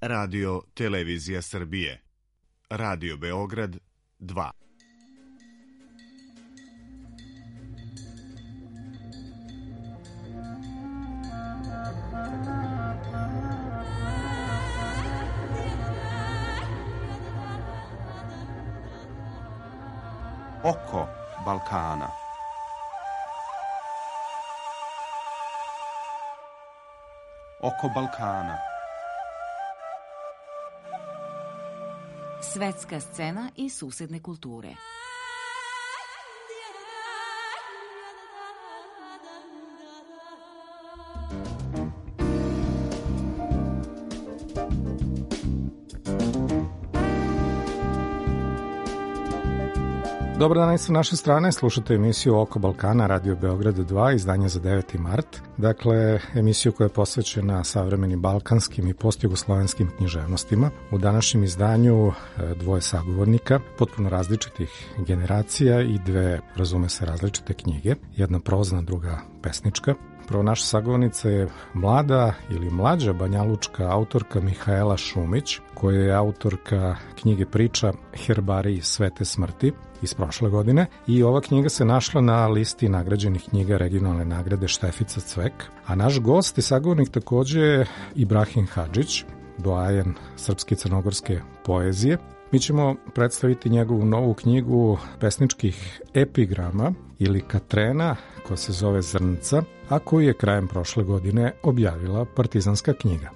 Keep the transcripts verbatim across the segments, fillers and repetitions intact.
Radio Televizija Srbije. Radio Beograd dva. Oko Balkana. Oko Balkana. Svetska scena i susedne kulture. Dobar dan i sa naše strane, slušate emisiju Oko Balkana, Radio Beograd dva, izdanje za deveti mart. Dakle, emisiju koja je posvećena savremenim balkanskim i postjugoslovenskim književnostima. U današnjem izdanju dvoje sagovornika, potpuno različitih generacija i dve, razume se, različite knjige. Jedna prozna, druga pesnička. Prvo, naša sagovornica je mlada ili mlađa banjalučka autorka Mihaela Šumić, koja je autorka knjige priča Herbarij Svete smrti iz prošle godine, i ova knjiga se našla na listi nagrađenih knjiga regionalne nagrade Štefica Cvek. A naš gost i sagovornik takođe je Ibrahim Hadžić, doajen srpske i crnogorske poezije. Mi ćemo predstaviti njegovu novu knjigu pesničkih epigrama ili Katrena, koja se zove Zrnca, a koju je krajem prošle godine objavila Partizanska knjiga.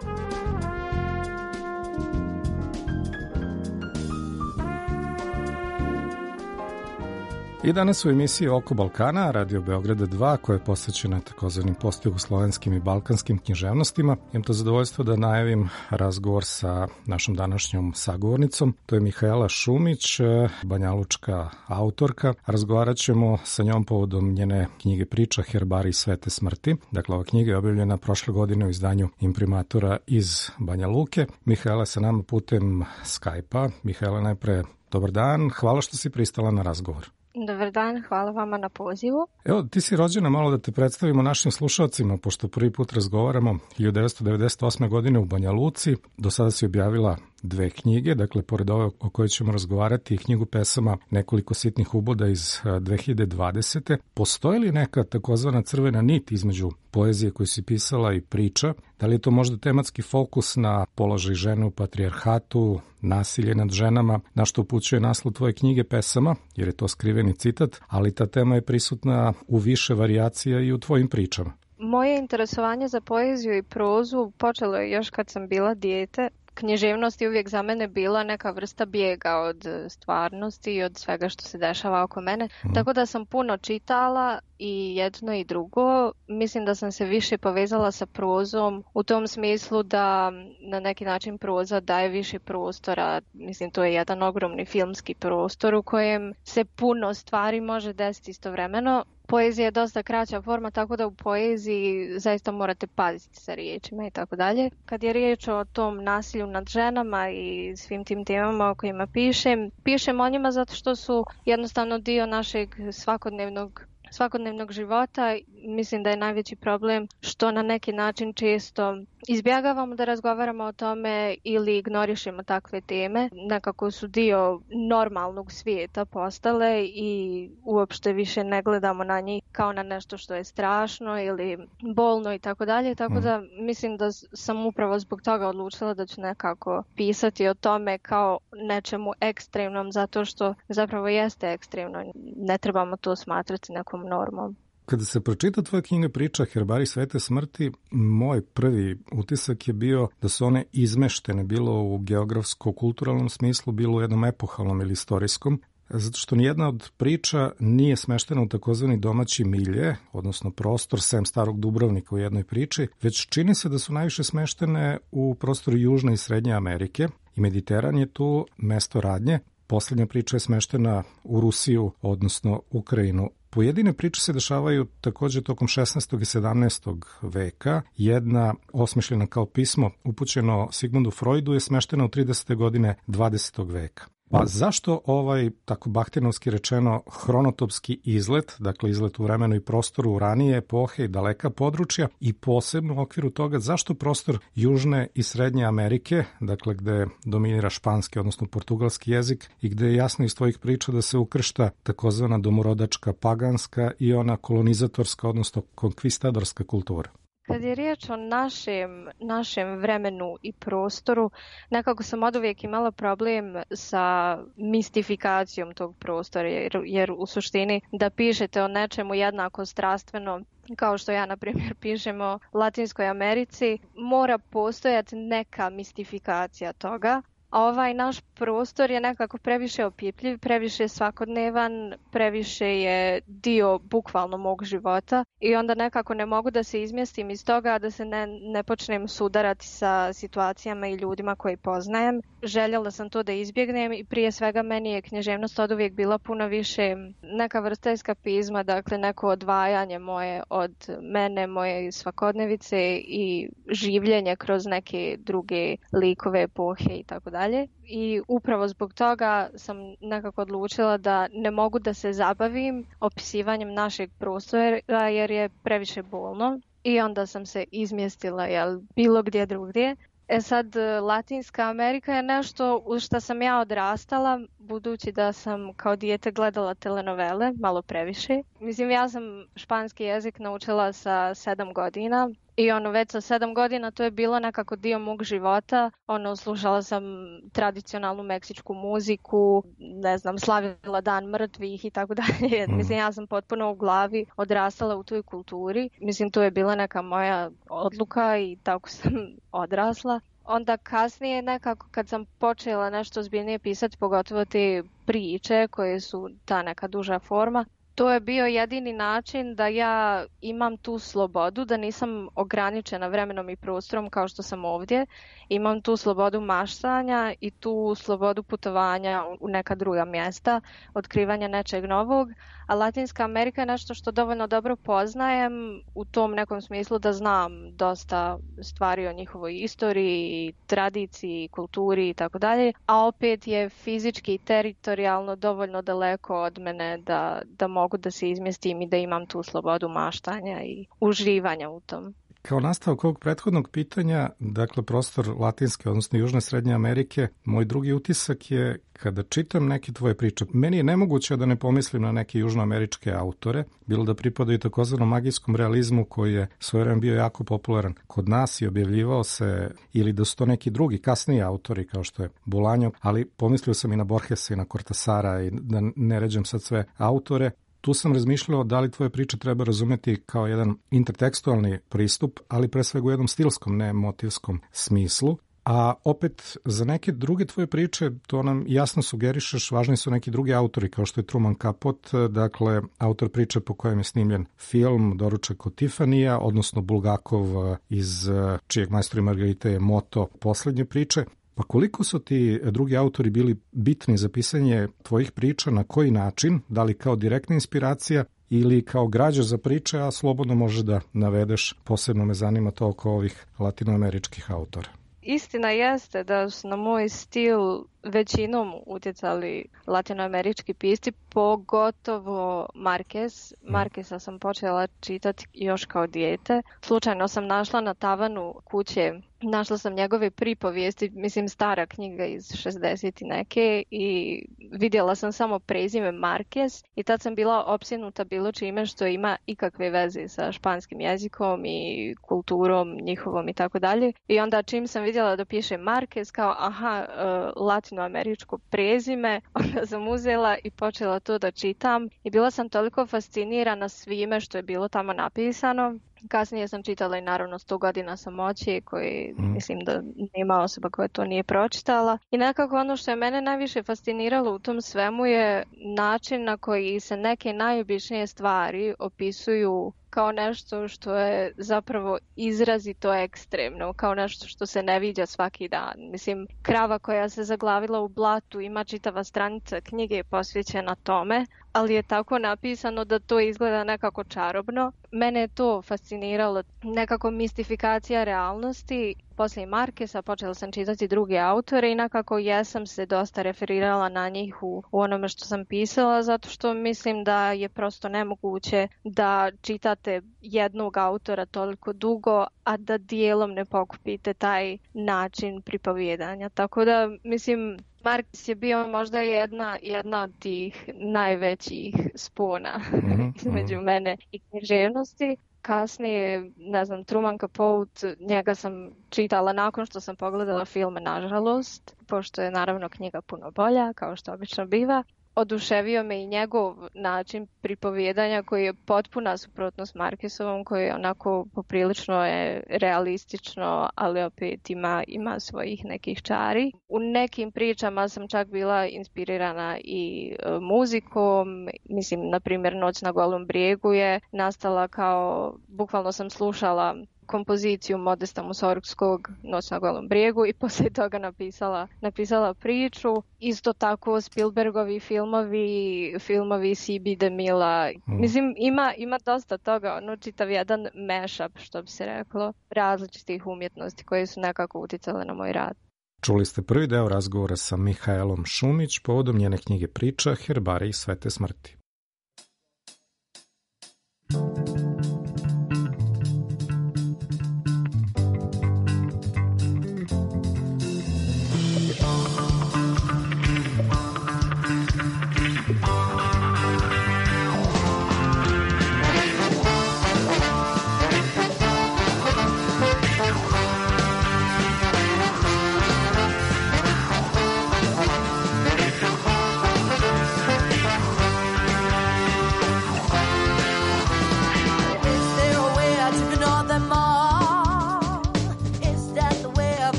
I danas u emisiji Oko Balkana, Radio Beograda dva, koja je posvećena takozvanim postjugoslovenskim i balkanskim književnostima, imam to zadovoljstvo da najavim razgovor sa našom današnjom sagovornicom. To je Mihaela Šumić, banjalučka autorka. Razgovarat ćemo sa njom povodom njene knjige priča Herbarij Svete smrti. Dakle, ova knjiga je objavljena prošle godine u izdanju Imprimatura iz Banja Luke. Mihaela je sa nama putem Skype-a. Mihaela, najpre dobar dan, hvala što si pristala na razgovor. Dobar dan, hvala vama na pozivu. Evo, ti si rođena, malo da te predstavimo našim slušalcima, pošto prvi put razgovaramo, hiljadu devetsto devedeset osme. godine u Banja Luci. Do sada si objavila dve knjige, dakle, pored ove o kojoj ćemo razgovarati, i knjigu pesama Nekoliko sitnih uboda iz dve hiljade dvadesete. Postoji li neka takozvana crvena nit između poezije koju si pisala i priča? Da li je to možda tematski fokus na položaj žene u patrijarhatu, nasilje nad ženama, na što upućuje naslov tvoje knjige pesama, jer je to skriveni citat, ali ta tema je prisutna u više varijacija i u tvojim pričama. Moje interesovanje za poeziju i prozu počelo je još kad sam bila dijete. Književnost je uvijek za mene bila neka vrsta bijega od stvarnosti i od svega što se dešava oko mene. Mm. Tako da sam puno čitala i jedno i drugo. Mislim da sam se više povezala sa prozom u tom smislu da na neki način proza daje više prostora. Mislim, to je jedan ogromni filmski prostor u kojem se puno stvari može desiti istovremeno. Poezija je dosta kraća forma, tako da u poeziji zaista morate paziti sa riječima i tako dalje. Kad je riječ o tom nasilju nad ženama i svim tim temama o kojima pišem, pišem o njima zato što su jednostavno dio našeg svakodnevnog svakodnevnog života. Mislim da je najveći problem što na neki način često izbjegavamo da razgovaramo o tome ili ignorišemo takve teme. Nekako su dio normalnog svijeta postale i uopšte više ne gledamo na njih kao na nešto što je strašno ili bolno i tako dalje. Tako da mislim da sam upravo zbog toga odlučila da ću nekako pisati o tome kao nečemu ekstremnom, zato što zapravo jeste ekstremno. Ne trebamo to smatrati nekom normom. Kada se pročita tvoja knjiga priča Herbarij Svete smrti, moj prvi utisak je bio da su one izmeštene bilo u geografsko-kulturalnom smislu, bilo u jednom epohalnom ili istorijskom, zato što nijedna od priča nije smeštena u takozvani domaći milje, odnosno prostor sem Starog Dubrovnika u jednoj priči, već čini se da su najviše smeštene u prostoru Južne i Srednje Amerike i Mediteran je tu mesto radnje. Poslednja priča je smeštena u Rusiju, odnosno Ukrajinu. Pojedine priče se dešavaju takođe tokom šesnaestog i sedamnaestog veka. Jedna, osmišljena kao pismo upućeno Sigmundu Freudu, je smeštena u tridesete godine dvadesetog veka. Pa zašto ovaj, tako bahtenovski rečeno, hronotopski izlet, dakle izlet u vremenu i prostoru u ranije epohe i daleka područja i posebno u okviru toga zašto prostor Južne i Srednje Amerike, dakle gde dominira španski, odnosno portugalski jezik i gde je jasno iz tvojih priča da se ukršta takozvana domorodačka paganska i ona kolonizatorska, odnosno konkvistadorska kultura? Kad je riječ o našem, našem vremenu i prostoru, nekako sam oduvijek imala problem sa mistifikacijom tog prostora, jer, jer u suštini da pišete o nečemu jednako strastveno, kao što ja, na primjer, pišem o Latinskoj Americi, mora postojati neka mistifikacija toga. A ovaj naš prostor je nekako previše opipljiv, previše svakodnevan, previše je dio bukvalno mog života i onda nekako ne mogu da se izmjestim iz toga, da se ne, ne počnem sudarati sa situacijama i ljudima koji poznajem. Željela sam to da izbjegnem i prije svega meni je književnost oduvijek bila puno više neka vrsta eskapizma, dakle neko odvajanje moje od mene, moje svakodnevice i življenje kroz neke druge likove, epohe i tako dalje. I upravo zbog toga sam nekako odlučila da ne mogu da se zabavim opisivanjem našeg prostora jer je previše bolno i onda sam se izmjestila jel, bilo gdje drugdje. E sad, Latinska Amerika je nešto u što sam ja odrastala, budući da sam kao dijete gledala telenovele, malo previše. Mislim, ja sam španski jezik naučila sa sedam godina i ono već sa sedam godina to je bilo nekako dio mog života. Ono, slušala sam tradicionalnu meksičku muziku, ne znam, slavila Dan mrtvih i tako dalje. Mislim, ja sam potpuno u glavi odrastala u toj kulturi. Mislim, to je bila neka moja odluka i tako sam odrasla. Onda kasnije nekako kad sam počela nešto ozbiljnije pisati, pogotovo te priče koje su ta neka duža forma, to je bio jedini način da ja imam tu slobodu, da nisam ograničena vremenom i prostorom kao što sam ovdje. Imam tu slobodu maštanja i tu slobodu putovanja u neka druga mjesta, otkrivanja nečeg novog. A Latinska Amerika je nešto što dovoljno dobro poznajem u tom nekom smislu da znam dosta stvari o njihovoj istoriji, tradiciji, kulturi i tako dalje. A opet je fizički i teritorijalno dovoljno daleko od mene da, da mogu da se izmjestim i da imam tu slobodu maštanja i uživanja u tom. Kao nastavak ovog prethodnog pitanja, dakle prostor Latinske, odnosno Južne Srednje Amerike, moj drugi utisak je kada čitam neke tvoje priče. Meni je nemoguće da ne pomislim na neke južnoameričke autore, bilo da pripadaju takozvanom magijskom realizmu koji je svojevremeno bio jako popularan kod nas i objavljivao se, ili da su to neki drugi kasniji autori kao što je Bolaño, ali pomislio sam i na Borgesa i na Cortasara i da ne ređam sad sve autore. Tu sam razmišljao da li tvoje priče treba razumeti kao jedan intertekstualni pristup, ali pre svega u jednom stilskom, ne motivskom smislu. A opet, za neke druge tvoje priče, to nam jasno sugerišeš, važni su neki drugi autori, kao što je Truman Capote, dakle, autor priče po kojem je snimljen film Doručak od Tifanija, odnosno Bulgakov, iz čijeg Majstori Margarite je moto poslednje priče. Pa koliko su ti drugi autori bili bitni za pisanje tvojih priča, na koji način, da li kao direktna inspiracija ili kao građa za priče, a slobodno može da navedeš, posebno me zanima to oko ovih latinoameričkih autora. Istina jeste da su na moj stil većinom utjecali latinoamerički pisci, pogotovo Marquez. Marqueza sam počela čitati još kao dijete. Slučajno sam našla na tavanu kuće, našla sam njegove pripovijesti, mislim stara knjiga iz šezdeset neke i vidjela sam samo prezime Marquez i tad sam bila opsjednuta bilo čime što ima ikakve veze sa španskim jezikom i kulturom njihovom i tako dalje. I onda čim sam vidjela da piše Marquez kao aha, uh, latinoameričko prezime, onda sam uzela i počela to da čitam i bila sam toliko fascinirana svime što je bilo tamo napisano. Kasnije sam čitala i naravno sto godina samoće koji mm. mislim da nema osoba koja to nije pročitala. I nekako ono što je mene najviše fasciniralo u tom svemu je način na koji se neke najobičnije stvari opisuju kao nešto što je zapravo izrazito ekstremno, kao nešto što se ne viđa svaki dan. Mislim, krava koja se zaglavila u blatu ima čitava stranica knjige posvećena tome, ali je tako napisano da to izgleda nekako čarobno. Mene je to fasciniralo, nekako mistifikacija realnosti. Poslije Markesa počela sam čitati druge autore i nekako jesam se dosta referirala na njih u, u onome što sam pisala, zato što mislim da je prosto nemoguće da čitate jednog autora toliko dugo, a da dijelom ne pokupite taj način pripovijedanja. Tako da, mislim, Markes je bio možda jedna, jedna od tih najvećih spona mm-hmm. između mene i književnosti. Kasnije, ne znam, Truman Capote, njega sam čitala nakon što sam pogledala film, nažalost, pošto je naravno knjiga puno bolja, kao što obično biva. Oduševio me i njegov način pripovijedanja koji je potpuna suprotnost Markesovom, koji je onako poprilično je realistično, ali opet ima, ima svojih nekih čari. U nekim pričama sam čak bila inspirirana i e, muzikom, mislim, na primjer Noć na golom brijegu je nastala kao, bukvalno sam slušala kompoziciju Modesta Mussorgskog Noć na golom brijegu i poslije toga napisala, napisala priču. Isto tako Spielbergovi filmovi, filmovi C B DeMilla. Mm. Mislim, ima, ima dosta toga, ono čitav jedan mashup, što bi se reklo, različitih umjetnosti koje su nekako uticale na moj rad. Čuli ste prvi deo razgovora sa Mihaelom Šumić povodom njene knjige Priča, Herbarij svete smrti.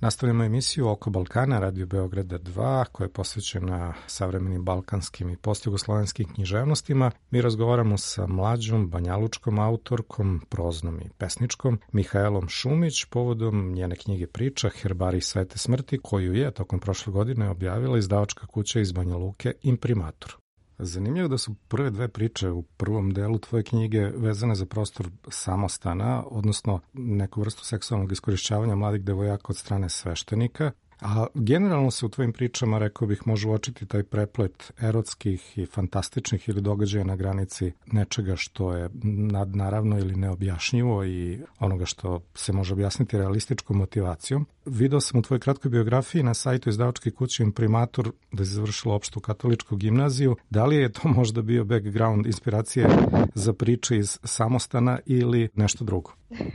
Nastavljamo emisiju Oko Balkana, Radio Beograda dva, koja je posvećena savremenim balkanskim i postjugoslovenskim književnostima. Mi razgovaramo sa mlađom banjalučkom autorkom, proznom i pesničkom, Mihaelom Šumić, povodom njene knjige priča Herbari Svete smrti, koju je tokom prošle godine objavila izdavačka kuća iz Banja Luke Imprimatur. Zanimljivo da su prve dve priče u prvom delu tvoje knjige vezane za prostor samostana, odnosno neku vrstu seksualnog iskorišćavanja mladih devojaka od strane sveštenika, a generalno se u tvojim pričama, rekao bih, može uočiti taj preplet erotskih i fantastičnih ili događaja na granici nečega što je nadnaravno ili neobjašnjivo i onoga što se može objasniti realističkom motivacijom. Video sam u tvojoj kratkoj biografiji na sajtu izdavačke kuće Imprimatur da si završila opštu katoličku gimnaziju. Da li je to možda bio background inspiracije za priče iz samostana ili nešto drugo?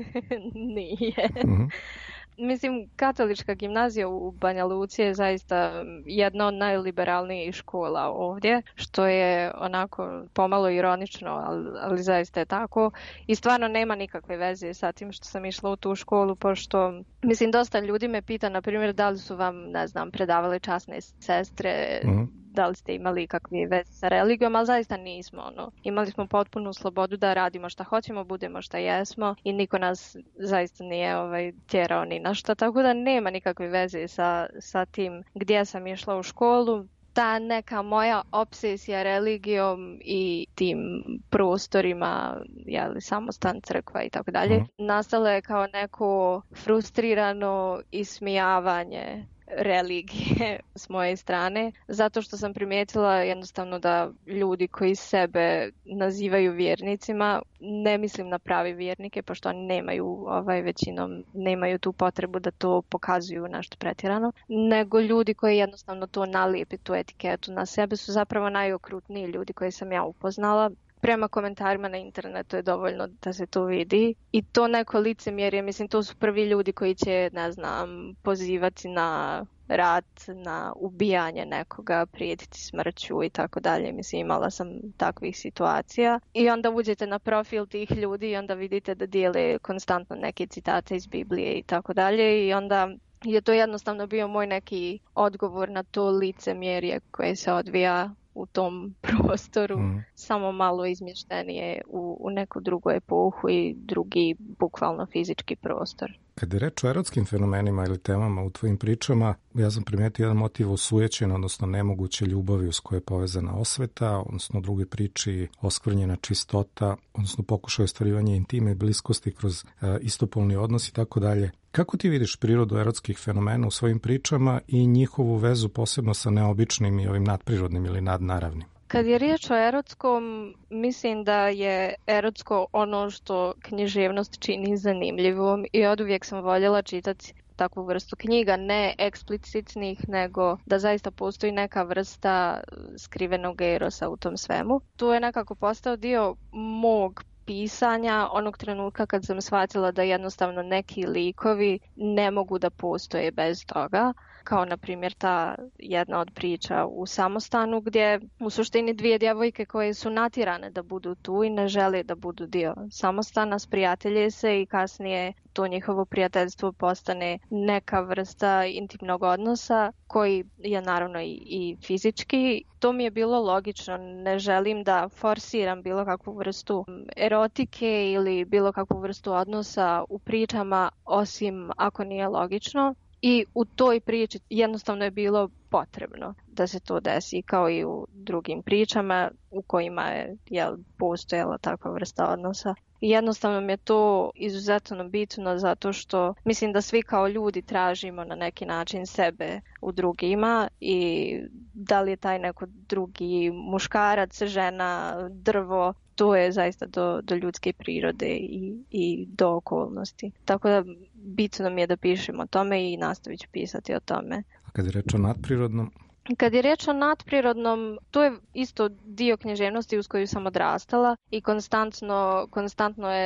Nije. Mm-hmm. Mislim, katolička gimnazija u Banja Luci je zaista jedna od najliberalnijih škola ovdje, što je onako pomalo ironično, ali, ali zaista je tako. I stvarno nema nikakve veze sa tim što sam išla u tu školu, pošto, mislim, dosta ljudi me pita, na primjer, da li su vam, ne znam, predavali časne sestre, mm-hmm. da li ste imali kakve veze sa religijom, ali zaista nismo. Ono. Imali smo potpunu slobodu da radimo šta hoćemo, budemo šta jesmo i niko nas zaista nije ovaj, tjerao ni na šta, tako da nema nikakve veze sa, sa tim gdje sam išla u školu. Ta neka moja obsesija religijom i tim prostorima, jeli, samostan, crkva i tako dalje, nastalo je kao neko frustrirano ismijavanje religije s moje strane, zato što sam primijetila jednostavno da ljudi koji sebe nazivaju vjernicima, ne mislim na pravi vjernike, pošto oni nemaju ovaj, većinom, nemaju tu potrebu da to pokazuju nešto pretjerano, nego ljudi koji jednostavno to nalijepi, tu etiketu na sebe, su zapravo najokrutniji ljudi koje sam ja upoznala. Prema komentarima na internetu je dovoljno da se to vidi i to neko licemjerje, mislim, to su prvi ljudi koji će, ne znam, pozivati na rat, na ubijanje nekoga, prijetiti smrću i tako dalje. Mislim, imala sam takvih situacija. I onda uđete na profil tih ljudi i onda vidite da dijele konstantno neke citate iz Biblije i tako dalje i onda je to jednostavno bio moj neki odgovor na to licemjerje koje se odvija u tom prostoru, mm. samo malo izmještenije u, u neku drugu epohu i drugi, bukvalno fizički prostor. Kada je reč o erotskim fenomenima ili temama u tvojim pričama, ja sam primijetio jedan motiv osujećen, odnosno nemoguće ljubavi uz koje je povezana osveta, odnosno u drugoj priči oskvrnjena čistota, odnosno pokušaj ostvarivanja intime i bliskosti kroz e, istopolni odnos i tako dalje. Kako ti vidiš prirodu erotskih fenomena u svojim pričama i njihovu vezu posebno sa neobičnim i ovim nadprirodnim ili nadnaravnim? Kad je riječ o erotskom, mislim da je erotsko ono što književnost čini zanimljivom i oduvijek sam voljela čitati takvu vrstu knjiga, ne eksplicitnih, nego da zaista postoji neka vrsta skrivenog erosa u tom svemu. To je nekako postao dio mog pisanja onog trenutka kad sam shvatila da jednostavno neki likovi ne mogu da postoje bez toga. Kao na primjer ta jedna od priča u samostanu gdje u suštini dvije djevojke koje su natjerane da budu tu i ne žele da budu dio samostana, sprijatelje se i kasnije to njihovo prijateljstvo postane neka vrsta intimnog odnosa koji je naravno i, i fizički. To mi je bilo logično, ne želim da forsiram bilo kakvu vrstu erotike ili bilo kakvu vrstu odnosa u pričama osim ako nije logično. I u toj priči jednostavno je bilo potrebno da se to desi, kao i u drugim pričama u kojima je jel, postojala takva vrsta odnosa. I jednostavno mi je to izuzetno bitno zato što mislim da svi kao ljudi tražimo na neki način sebe u drugima i da li je taj neko drugi muškarac, žena, drvo, to je zaista do, do ljudske prirode i, i do okolnosti. Tako da bitno mi je da pišem o tome i nastavit ću pisati o tome. A kad je reč o nadprirodnom? Kad je riječ o nadprirodnom, to je isto dio književnosti uz koju sam odrastala i konstantno, konstantno je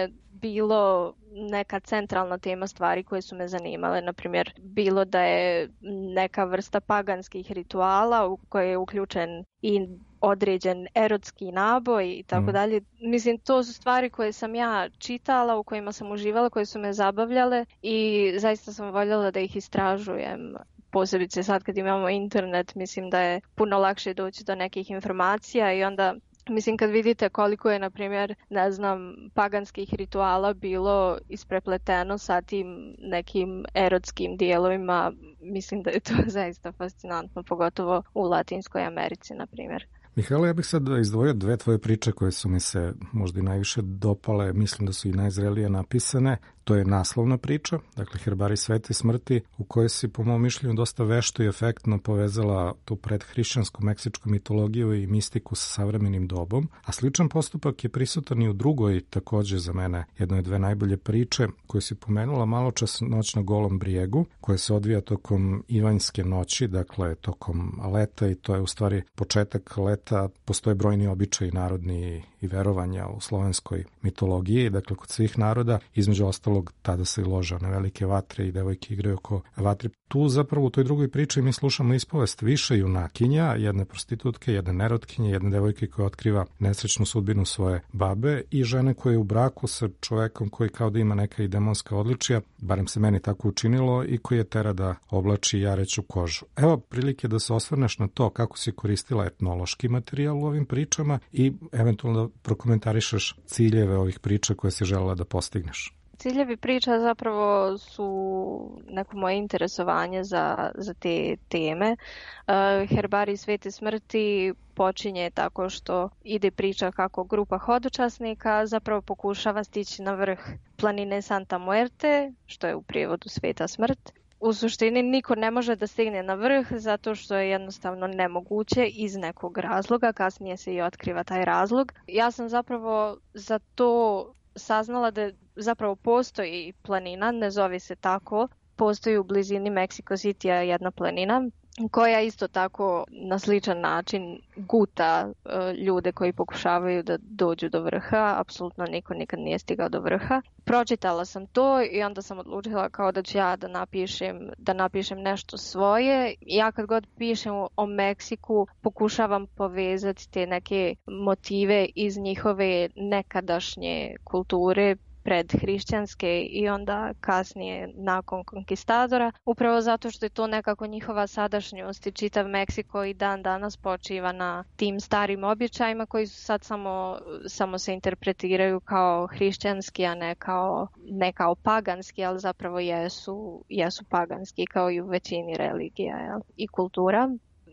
bilo neka centralna tema stvari koje su me zanimale. Naprimjer, bilo da je neka vrsta paganskih rituala u koje je uključen i određen erotski naboj i tako dalje. Mislim, to su stvari koje sam ja čitala, u kojima sam uživala, koje su me zabavljale i zaista sam voljela da ih istražujem. Posebice sad kad imamo internet, mislim da je puno lakše doći do nekih informacija i onda mislim kad vidite koliko je, na primjer, ne znam, paganskih rituala bilo isprepleteno sa tim nekim erotskim dijelovima, mislim da je to zaista fascinantno, pogotovo u Latinskoj Americi, na primjer. Mihajlo, ja bih sad izdvojio dve tvoje priče koje su mi se možda i najviše dopale, mislim da su i najzrelije napisane. To je naslovna priča, dakle Herbarij svete smrti, u kojoj si po mom mišljenju dosta vešto i efektno povezala tu predhrišćansku meksičku mitologiju i mistiku sa savremenim dobom, a sličan postupak je prisutan i u drugoj, takođe za mene jednoj dve najbolje priče, koju si pomenula malo čas Noć na Golom brijegu, koja se odvija tokom Ivanjske noći, dakle tokom leta i to je u stvari početak leta, postoje brojni običaji narodni i verovanja u slovenskoj mitologiji, dakle kod svih naroda, između ostalog tada se lože na velike vatre i devojke igraju oko vatre. Tu zapravo u toj drugoj priči mi slušamo ispovest više junakinja, jedne prostitutke, jedne nerotkinje, jedne devojke koja otkriva nesrećnu sudbinu svoje babe i žene koja je u braku sa čovekom koji kao da ima neka i demonska odličija, barem se meni tako učinilo, i koji je tera da oblači jareću kožu. Evo prilike da se osvrneš na to kako si koristila etnološki materijal u ovim pričama i eventualno da prokomentarišeš ciljeve ovih priča koje si želela da postigneš. Ciljevi priča zapravo su neko moje interesovanje za, za te teme. Uh, Herbarij svete smrti počinje tako što ide priča kako grupa hodočasnika zapravo pokušava stići na vrh planine Santa Muerte, što je u prijevodu Sveta smrt. U suštini niko ne može da stigne na vrh zato što je jednostavno nemoguće iz nekog razloga, kasnije se i otkriva taj razlog. Ja sam zapravo za to saznala da zapravo postoji planina, ne zove se tako, postoji u blizini Mexico Citya jedna planina koja isto tako na sličan način guta e, ljude koji pokušavaju da dođu do vrha. Apsolutno niko nikad nije stigao do vrha. Pročitala sam to i onda sam odlučila kao da ću ja da napišem, da napišem nešto svoje. Ja kad god pišem o Meksiku pokušavam povezati te neke motive iz njihove nekadašnje kulture, predhrišćanske i onda kasnije nakon konkistadora, upravo zato što je to nekako njihova sadašnjost i čitav Meksiko i dan danas počiva na tim starim običajima koji su sad samo, samo se interpretiraju kao hrišćanski, a ne kao, ne kao paganski, ali zapravo jesu, jesu paganski kao i u većini religija, jel? I kultura.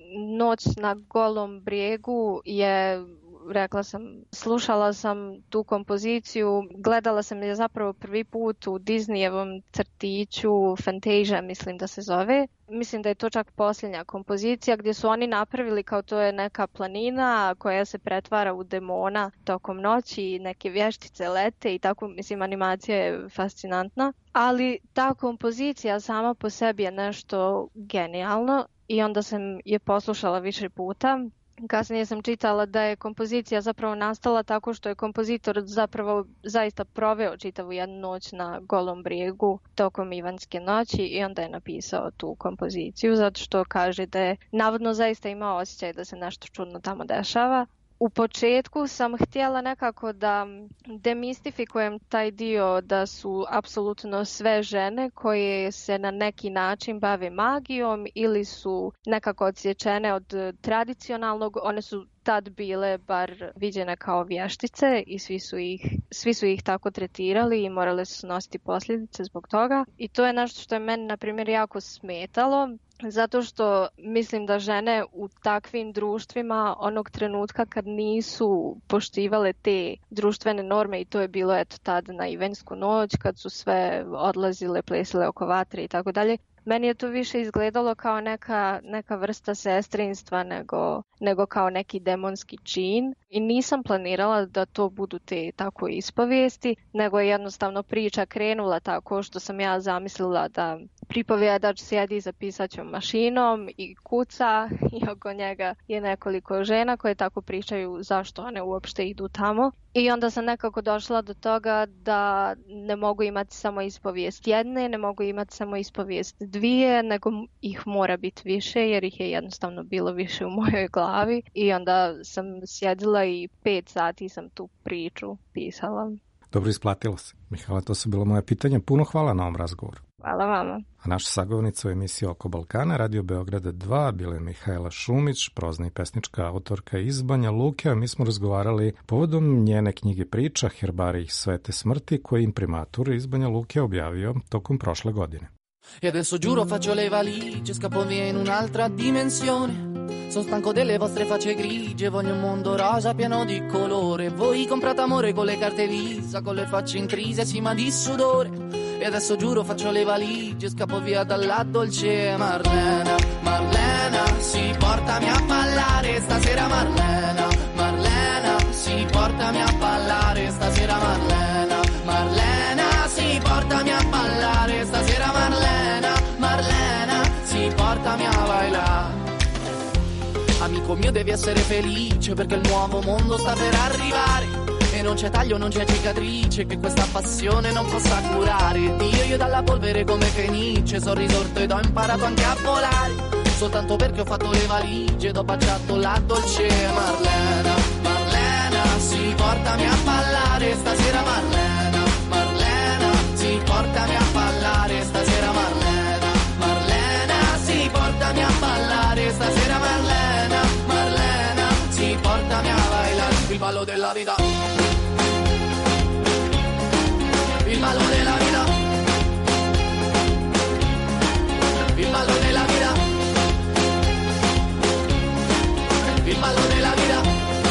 Noć na Golom brijegu je, rekla sam, slušala sam tu kompoziciju, gledala sam je zapravo prvi put u Disneyevom crtiću Fantasia, mislim da se zove. Mislim da je to čak posljednja kompozicija gdje su oni napravili kao to je neka planina koja se pretvara u demona tokom noći i neke vještice lete i tako, mislim, animacija je fascinantna. Ali ta kompozicija sama po sebi je nešto genijalno i onda sam je poslušala više puta. Kasnije sam čitala da je kompozicija zapravo nastala tako što je kompozitor zapravo zaista proveo čitavu jednu noć na Golom brijegu tokom Ivanjske noći i onda je napisao tu kompoziciju zato što kaže da je navodno zaista imao osjećaj da se nešto čudno tamo dešava. U početku sam htjela nekako da demistifikujem taj dio da su apsolutno sve žene koje se na neki način bave magijom ili su nekako odsječene od tradicionalnog, one su tad bile bar viđene kao vještice i svi su ih, svi su ih tako tretirali i morale su nositi posljedice zbog toga. I to je nešto što je meni, na primjer, jako smetalo. Zato što mislim da žene u takvim društvima onog trenutka kad nisu poštivale te društvene norme i to je bilo eto tad na Ivanjsku noć kad su sve odlazile, plesile oko vatre i tako dalje. Meni je to više izgledalo kao neka, neka vrsta sestrinstva nego, nego kao neki demonski čin. I nisam planirala da to budu te tako ispovijesti, nego je jednostavno priča krenula tako što sam ja zamislila da pripovjedač sjedi za pisaćom mašinom i kuca i oko njega je nekoliko žena koje tako pričaju zašto one uopšte idu tamo. I onda sam nekako došla do toga da ne mogu imati samo ispovijest jedne, ne mogu imati samo ispovijest dvije, nego ih mora biti više jer ih je jednostavno bilo više u mojoj glavi. I onda sam sjedila i pet sati sam tu priču pisala. Dobro, isplatilo se. Mihaela, to su bilo moje pitanje. Puno hvala na ovom razgovoru. Hvala vama. A naša sagovornica u emisiji Oko Balkana, Radio Beograda dva, bila je Mihaela Šumić, prozna i pesnička autorka iz Banja Luke, a mi smo razgovarali povodom njene knjige priča Herbarij Svete smrti, koje imprimatur iz Banja Luke objavio tokom prošle godine. E adesso giuro faccio le valigie, scappo via in un'altra dimensione. Sono stanco delle vostre facce grigie, voglio un mondo rosa pieno di colore. Voi comprate amore con le carte Visa, con le facce intrise, sì ma di sudore. E adesso giuro faccio le valigie, scappo via dalla dolce Marlena. Marlena, sì, portami a ballare stasera Marlena. Marlena, sì, portami a ballare stasera Marlena. Marlena, sì, portami a ballare stasera Marlena. Marlena, sì, portami a bailar. Amico mio devi essere felice perché il nuovo mondo sta per arrivare e non c'è taglio, non c'è cicatrice che questa passione non possa curare. Dio, io dalla polvere come Fenice sono risorto ed ho imparato anche a volare, soltanto perché ho fatto le valigie ed ho baciato la dolce Marlena. Marlena, sì, portami a ballare stasera Marlena. Marlena, sì, portami a ballare stasera Marlena. Marlena, sì, portami a ballare stasera Marlena. Marlena, sì, portami a bailar il ballo della vita. Il ballo della vita. Il ballo della vita. Il ballo della vita.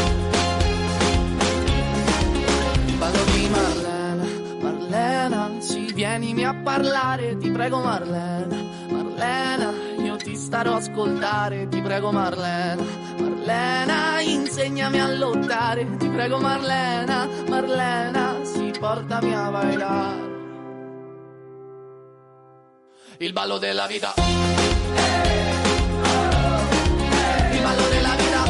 Il ballo di Marlena. Marlena, sì, vienimi a parlare, ti prego Marlena. Marlena, io ti starò a ascoltare, ti prego Marlena. Marlena, insegnami a lottare, ti prego Marlena. Marlena, sì, portami a bailar il ballo della vita. Il ballo della vita.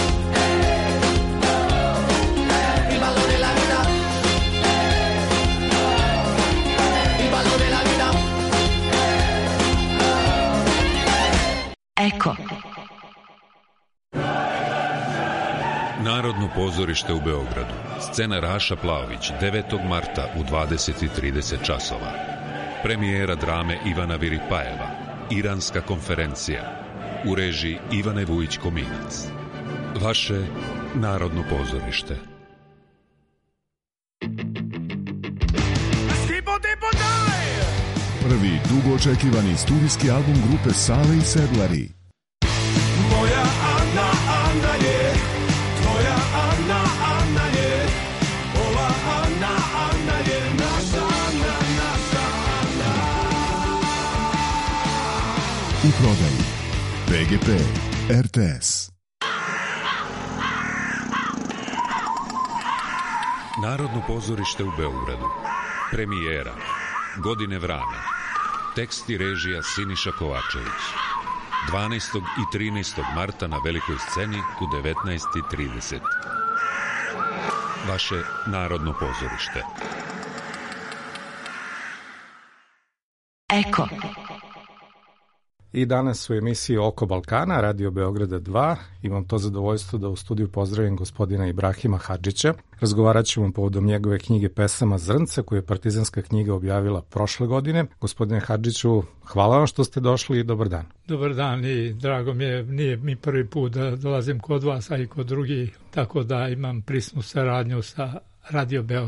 Il ballo della vita. Il ballo della vita. Eko. Narodno pozorište u Beogradu. Scena Raša Plaović, devetog marta u dvadeset i trideset časova. Premijera drame Ivana Viripajeva, Iranska konferencija, u režiji Ivane Vujić-Kominac. Vaše Narodno pozorište. Prvi dugo očekivani studijski album grupe Sale i Sedlari. Moja Ana, Ana je, tvoja Ana, Ana je, ova Ana, Ana je, naša Ana, naša Ana. U prodaji P G P, R T S. Narodno pozorište u Beogradu. Premijera Godine vrana. Tekst i režija Siniša Kovačević. dvanaestog i trinaestog marta na velikoj sceni u devetnaest i trideset. Vaše Narodno pozorište. Eko. I danas u emisiji Oko Balkana, Radio Beograda dva, imam to zadovoljstvo da u studiju pozdravim gospodina Ibrahima Hadžića. Razgovarat ćemo povodom njegove knjige pesama Zrnce, koju je Partizanska knjiga objavila prošle godine. Gospodine Hadžiću, hvala vam što ste došli i dobar dan. Dobar dan i drago mi je, nije mi prvi put da dolazim kod vas, a i kod drugih, tako da imam prisnu saradnju sa Radio Beogradom.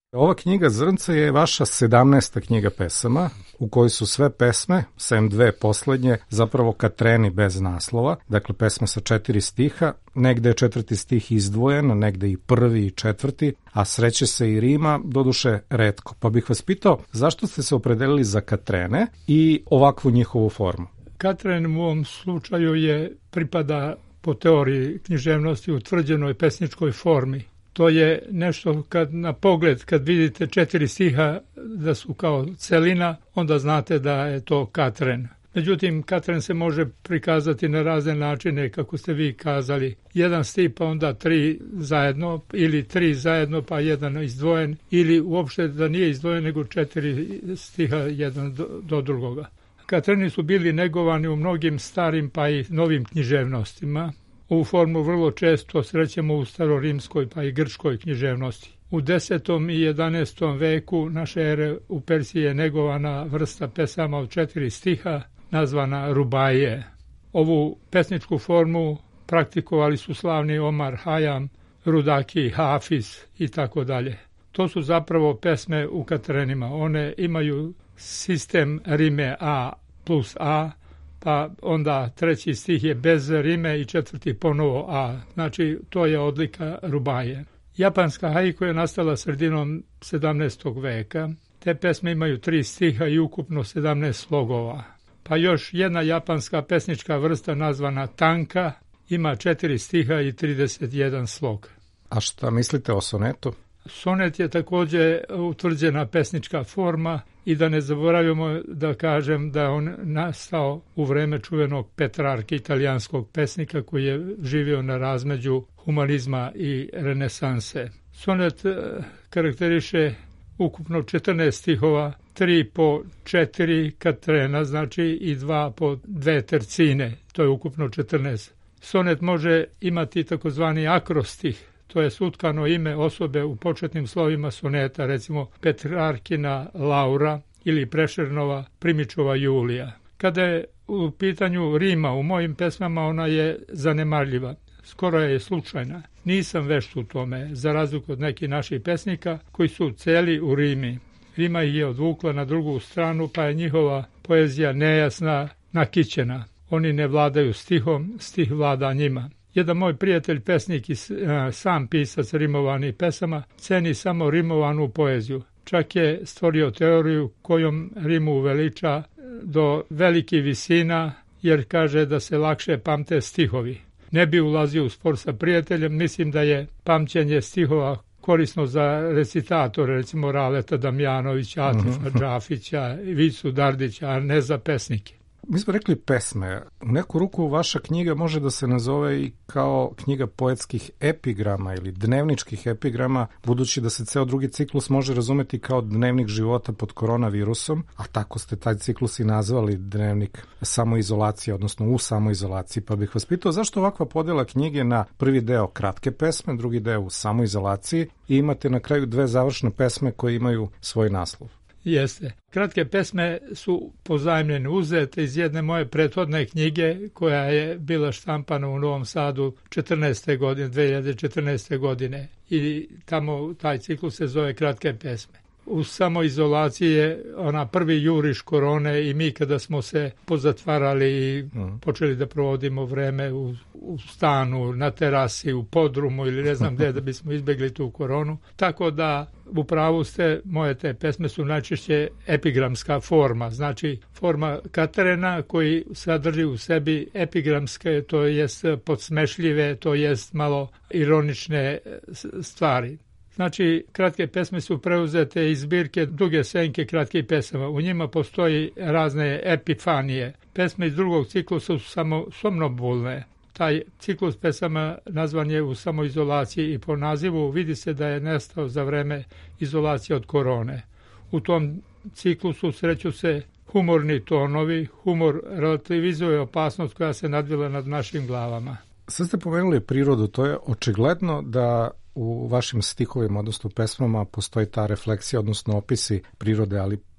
Ova knjiga Zrnce je vaša sedamnaesta knjiga pesama, u kojoj su sve pesme, sem dve poslednje, zapravo Katreni bez naslova, dakle pesme sa četiri stiha, negde je četvrti stih izdvojen, a negde i prvi i četvrti, a sreće se i rima, doduše retko. Pa bih vas pitao, zašto ste se opredelili za Katrene i ovakvu njihovu formu? Katren u ovom slučaju je pripada po teoriji književnosti utvrđenoj pesničkoj formi. To je nešto kad na pogled, kad vidite četiri stiha da su kao celina, onda znate da je to Katren. Međutim, Katren se može prikazati na razne načine, kako ste vi kazali. Jedan stih pa onda tri zajedno, ili tri zajedno pa jedan izdvojen, ili uopšte da nije izdvojen nego četiri stiha jedan do, do drugoga. Katreni su bili negovani u mnogim starim pa i novim književnostima. Ovu formu vrlo često srećemo u starorimskoj pa i grčkoj književnosti. U desetom i jedanaestom veku naše ere u Persiji je negovana vrsta pesama od četiri stiha nazvana rubaije. Ovu pesničku formu praktikovali su slavni Omar Hayam, Rudaki, Hafiz i tako dalje. To su zapravo pesme u Katrenima. One imaju sistem rime A plus A, pa onda treći stih je bez rime i četvrti ponovo A. Znači, to je odlika rubaje. Japanska haiku je nastala sredinom sedamnaestog veka. Te pesme imaju tri stiha i ukupno sedamnaest slogova. Pa još jedna japanska pesnička vrsta nazvana tanka ima četiri stiha i trideset jedan slog. A šta mislite o sonetu? Sonet je također utvrđena pesnička forma i da ne zaboravimo da kažem da on nastao u vreme čuvenog Petrarke, italijanskog pesnika koji je živio na razmeđu humanizma i renesanse. Sonet karakteriše ukupno četrnaest stihova, tri po četiri katrena, znači i dva po dve tercine, to je ukupno četrnaest. Sonet može imati takozvani akrostih, to je utkano ime osobe u početnim slovima soneta, recimo Petrarkina Laura ili Prešernova Primičova Julija. Kada je u pitanju rima u mojim pesmama, ona je zanemarljiva, skoro je slučajna. Nisam vešt u tome, za razliku od nekih naših pesnika koji su celi u rimi. Rima ih je odvukla na drugu stranu, pa je njihova poezija nejasna, nakićena. Oni ne vladaju stihom, stih vlada njima. Jedan moj prijatelj, pesnik i sam pisac rimovanih pesama, ceni samo rimovanu poeziju. Čak je stvorio teoriju kojom rimu uveliča do velikih visina, jer kaže da se lakše pamte stihovi. Ne bi ulazio u spor sa prijateljem, mislim da je pamćenje stihova korisno za recitatore, recimo Raleta Damjanovića, Atifa Džafića, Vicu Dardića, a ne za pesnike. Mi smo rekli pesme. U neku ruku vaša knjiga može da se nazove i kao knjiga poetskih epigrama ili dnevničkih epigrama, budući da se ceo drugi ciklus može razumeti kao dnevnik života pod koronavirusom, a tako ste taj ciklus i nazvali dnevnik samoizolacije, odnosno u samoizolaciji. Pa bih vas pitao zašto ovakva podela knjige na prvi deo kratke pesme, drugi deo u samoizolaciji i imate na kraju dve završne pesme koje imaju svoj naslov. Jeste. Kratke pesme su pozajmljene, uzete iz jedne moje prethodne knjige koja je bila štampana u Novom Sadu četrnaeste godine, dve hiljade četrnaeste godine i tamo taj ciklus se zove Kratke pesme. U samoizolaciji je ona prvi juriš korone i mi kada smo se pozatvarali i mm. počeli da provodimo vreme u, u stanu, na terasi, u podrumu ili ne znam gde da bismo izbegli tu koronu. Tako da u pravu ste, moje te pesme su najčešće epigramska forma, znači forma Katrena koji sadrži u sebi epigramske, to jest podsmešljive, to jest malo ironične stvari. Znači, kratke pesme su preuzete iz zbirke Duge senke kratkih pesama. U njima postoji razne epifanije. Pesme iz drugog ciklusa su samo somnobulne. Taj ciklus pesama nazvan je u samoizolaciji i po nazivu vidi se da je nestao za vreme izolacije od korone. U tom ciklusu sreću se humorni tonovi, humor relativizuje opasnost koja se nadvila nad našim glavama. Sad ste pomenuli prirodu, to je očigledno da u vašim stihovima, odnosno pesmama, postoji ta refleksija, odnosno opisi prirode, ali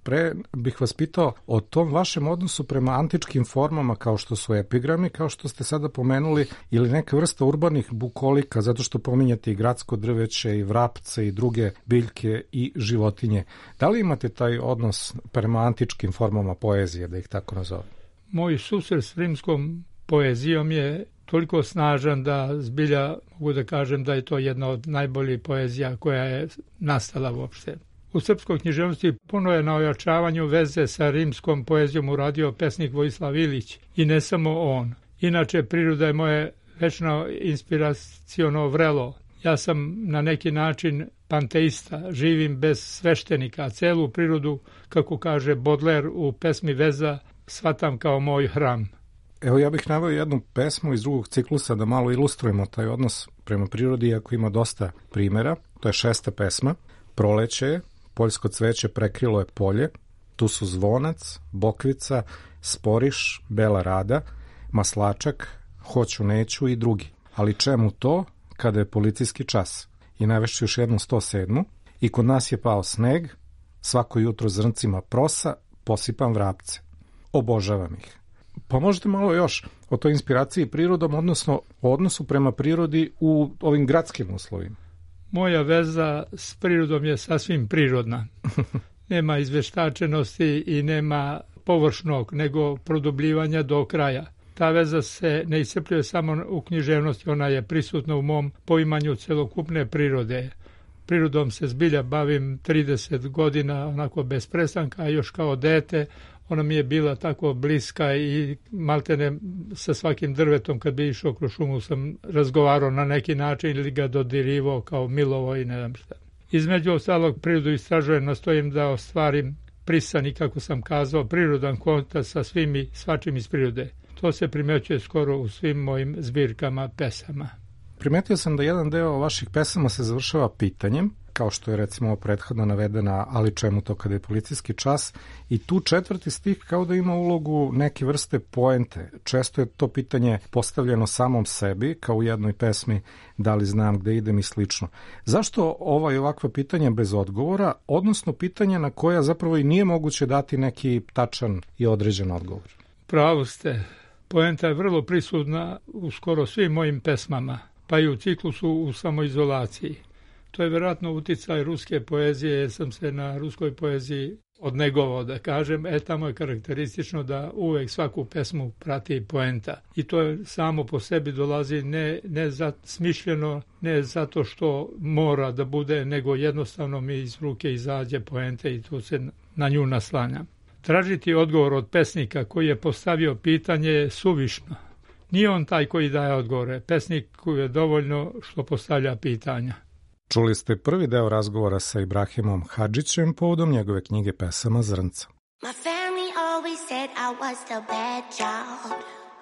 pre bih vas pitao o tom vašem odnosu prema antičkim formama kao što su epigrami, kao što ste sada pomenuli, ili neka vrsta urbanih bukolika, zato što pominjate i gradsko drveće i vrapce i druge biljke i životinje. Da li imate taj odnos prema antičkim formama poezije, da ih tako nazove? Moj susret s rimskom poezijom je toliko snažan da zbilja mogu da kažem da je to jedna od najboljih poezija koja je nastala uopšte. U srpskoj književnosti puno je na ojačavanju veze sa rimskom poezijom uradio pesnik Vojislav Ilić i ne samo on. Inače, priroda je moje večno inspiraciono vrelo. Ja sam na neki način panteista, živim bez sveštenika, a celu prirodu, kako kaže Baudelaire u pesmi Veza, shvatam kao moj hram. Evo ja bih naveo jednu pesmu iz drugog ciklusa da malo ilustrujemo taj odnos prema prirodi, iako ima dosta primjera. To je šesta pesma. Proleće je, poljsko cveće prekrilo je polje, tu su zvonac, bokvica, sporiš, bela rada, maslačak, hoću neću i drugi. Ali čemu to kada je policijski čas? I navešću još jednu sto sedmu. I kod nas je pao sneg, svako jutro zrncima prosa, posipam vrapce. Obožavam ih. Pa možete malo još o toj inspiraciji prirodom, odnosno o odnosu prema prirodi u ovim gradskim uslovima. Moja veza s prirodom je sasvim prirodna. Nema izveštačenosti i nema površnog, nego produbljivanja do kraja. Ta veza se ne iscrpljuje samo u književnosti, ona je prisutna u mom poimanju celokupne prirode. Prirodom se zbilja bavim trideset godina, onako bez prestanka, a još kao dete ona mi je bila tako bliska i maltene sa svakim drvetom kad bi išao kroz šumu sam razgovarao na neki način ili ga dodirivao kao milovo i ne znam šta. Između ostalog prirodu istražujem, nastojim da ostvarim prisan i, kako sam kazao, prirodan kontakt sa svim i svačim iz prirode. To se primećuje skoro u svim mojim zbirkama pesama. Primetio sam da jedan deo vaših pesama se završava pitanjem, kao što je recimo prethodno navedena ali čemu to kada je policijski čas, i tu četvrti stih kao da ima ulogu neke vrste poente. Često je to pitanje postavljeno samom sebi, kao u jednoj pesmi Da li znam gde idem i slično. Zašto ova i ovakva pitanja bez odgovora, odnosno pitanja na koja zapravo i nije moguće dati neki tačan i određen odgovor? Pravo ste. Poenta je vrlo prisutna u skoro svim mojim pesmama, pa i u ciklusu u samoizolaciji. To je vjerojatno uticaj ruske poezije, jer sam se na ruskoj poeziji odnegovao, da kažem. E, tamo je karakteristično da uvek svaku pesmu prati poenta. I to je samo po sebi dolazi ne, ne za, smišljeno, ne zato što mora da bude, nego jednostavno mi iz ruke izađe poente i tu se na nju naslanja. Tražiti odgovor od pesnika koji je postavio pitanje je suvišno. Nije on taj koji daje odgovore. Pesniku je dovoljno što postavlja pitanja. Čuli ste prvi deo razgovora sa Ibrahimom Hadžićem povodom njegove knjige pesama Zrnca. My family always said I was the bad child,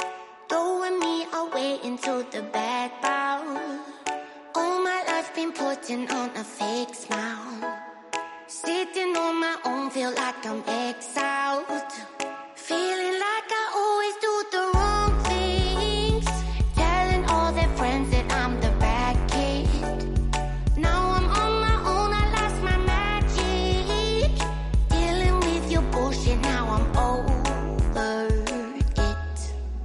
throwing me away into the bad bowl. All my life been putting on a fake smile, sitting on my own, feel like I'm exiled, feeling like I always do the wrong things, telling all their friends that I'm the bad kid. Now I'm on my own, I lost my magic, dealing with your bullshit, now I'm over it.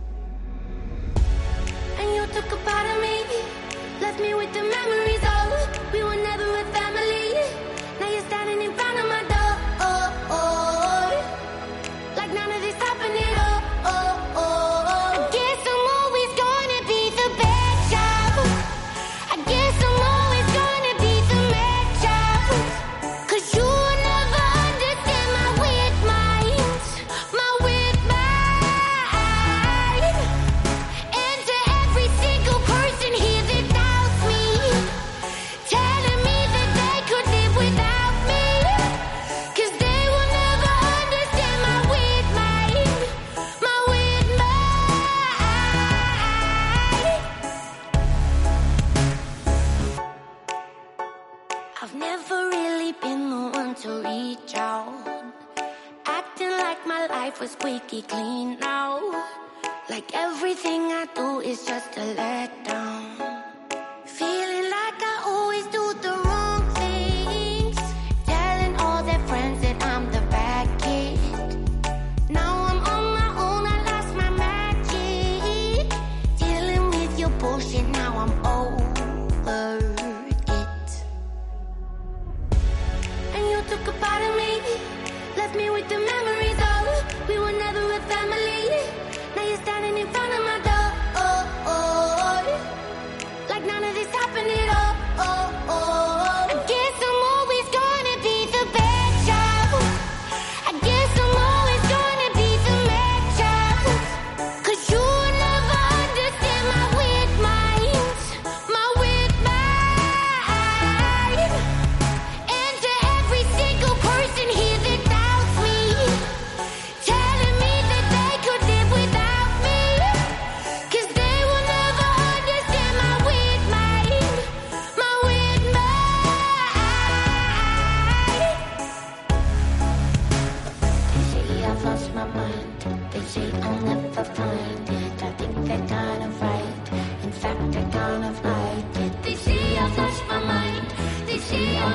And you took a part of me, left me with the memories of we were never a family. Now you're standing in front of my door, oh, oh, like none of this happened at all. Oh, oh, oh. I guess I'm always gonna be the bad child. I guess I'm always gonna be the mad child. 'Cause you will never understand my weird mind, my weird mind. And to every single person here that doubts me, telling me that they could live without me, 'cause they will never understand my weird mind, my weird mind. I've never really been the one to reach out, acting like my life was squeaky clean now, like everything I do is just a letdown, feeling like I always do the wrong things, telling all their friends that I'm the bad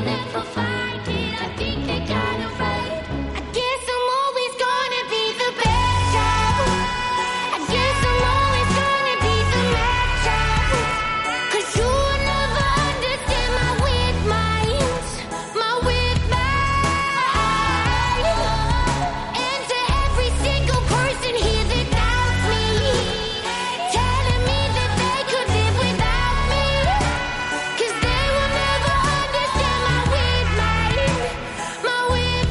never find it. I think they got it right. I guess I'm always gonna be the bad child. I guess I'm always gonna be the mad child. 'Cause you will never understand my weird mind, my weird mind. And to every single person here that doubts me, telling me that they could live without me, 'cause they will never understand my weird mind, my weird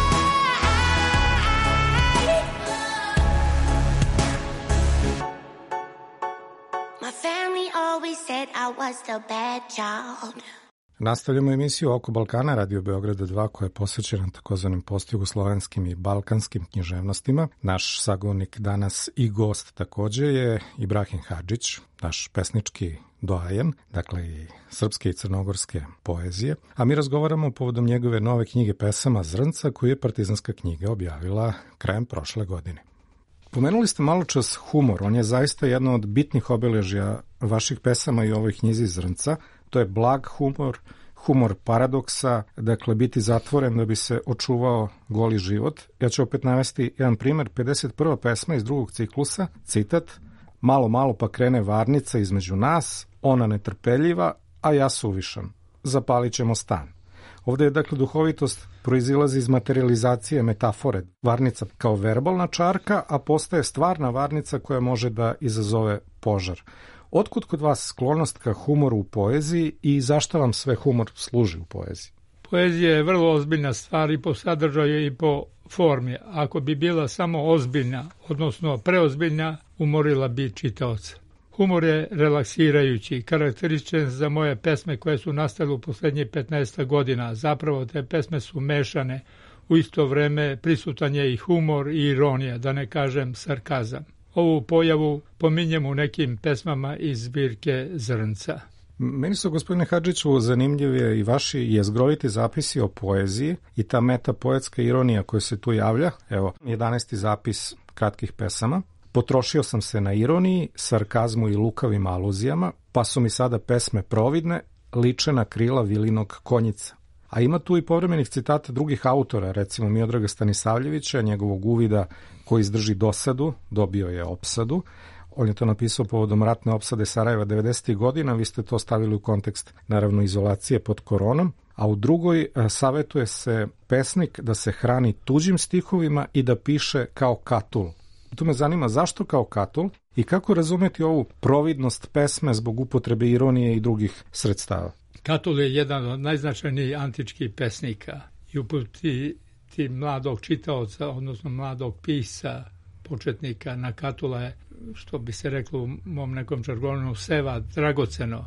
mind. My family always said I was the bad child. Nastavljamo emisiju Oko Balkana, Radio Beograda dva, koja je posvećena takozvanim postjugoslovenskim i balkanskim književnostima. Naš sagovornik danas i gost takođe je Ibrahim Hadžić, naš pesnički doajen, dakle i srpske i crnogorske poezije. A mi razgovaramo povodom njegove nove knjige pesama Zrnca, koju je Partizanska knjiga objavila krajem prošle godine. Pomenuli ste malo čas humor, on je zaista jedno od bitnih obeležja vaših pesama i u ovoj knjizi Zrnca. To je blag humor, humor paradoksa, dakle biti zatvoren da bi se očuvao goli život. Ja ću opet navesti jedan primer, pedeset prva pesma iz drugog ciklusa, citat: malo, malo pa krene varnica između nas, ona netrpeljiva, a ja suvišan. Zapalit ćemo stan. Ovde je, dakle, duhovitost proizilazi iz materializacije metafore. Varnica kao verbalna čarka, a postaje stvarna varnica koja može da izazove požar. Otkud kod vas sklonost ka humoru u poeziji i zašto vam sve humor služi u poeziji? Poezija je vrlo ozbiljna stvar i po sadržaju i po formi. Ako bi bila samo ozbiljna, odnosno preozbiljna, umorila bi čitaoca. Humor je relaksirajući, karakterističan za moje pesme koje su nastale u poslednjih petnaest godina. Zapravo te pesme su mešane, u isto vreme prisutan je i humor i ironija, da ne kažem sarkazam. Ovu pojavu pominjem u nekim pesmama iz zbirke Zrnca. Meni su, gospodine Hadžiću, zanimljivi i vaši jezgroviti zapisi o poeziji i ta metapoetska ironija koja se tu javlja. Evo, jedanaesti zapis kratkih pesama. Potrošio sam se na ironiji, sarkazmu i lukavim aluzijama, pa su mi sada pesme providne, liče na krila Vilinog konjica. A ima tu i povremenih citata drugih autora, recimo Miodraga Stanisavljevića, njegovog uvida koji izdrži dosadu, dobio je opsadu. On je to napisao povodom ratne opsade Sarajeva devedesetih godina, vi ste to stavili u kontekst, naravno, izolacije pod koronom. A u drugoj savetuje se pesnik da se hrani tuđim stihovima i da piše kao katul. Tu me zanima zašto kao katul i kako razumeti ovu providnost pesme zbog upotrebe ironije i drugih sredstava. Katul je jedan od najznačajnijih antičkih pesnika i uputi ti mladog čitaoca, odnosno mladog pisa, početnika na Katula je, što bi se reklo u mom nekom žargonu, seva dragoceno,